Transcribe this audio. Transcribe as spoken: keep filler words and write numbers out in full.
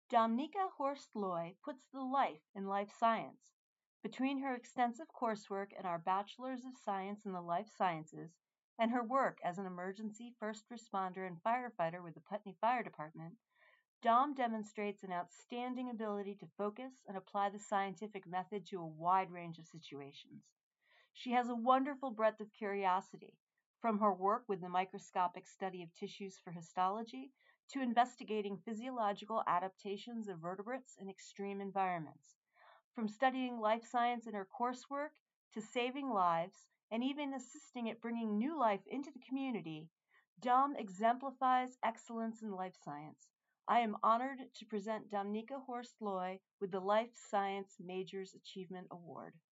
Domnika Horst-Loy puts the life in life science. Between her extensive coursework in our Bachelor's of Science in the Life Sciences and her work as an emergency first responder and firefighter with the Putney Fire Department, Dom demonstrates an outstanding ability to focus and apply the scientific method to a wide range of situations. She has a wonderful breadth of curiosity, from her work with the microscopic study of tissues for histology to investigating physiological adaptations of vertebrates in extreme environments. From studying life science in her coursework to saving lives and even assisting at bringing new life into the community, Dom exemplifies excellence in life science. I am honored to present Domnika Horst-Loy with the Life Science Majors Achievement Award.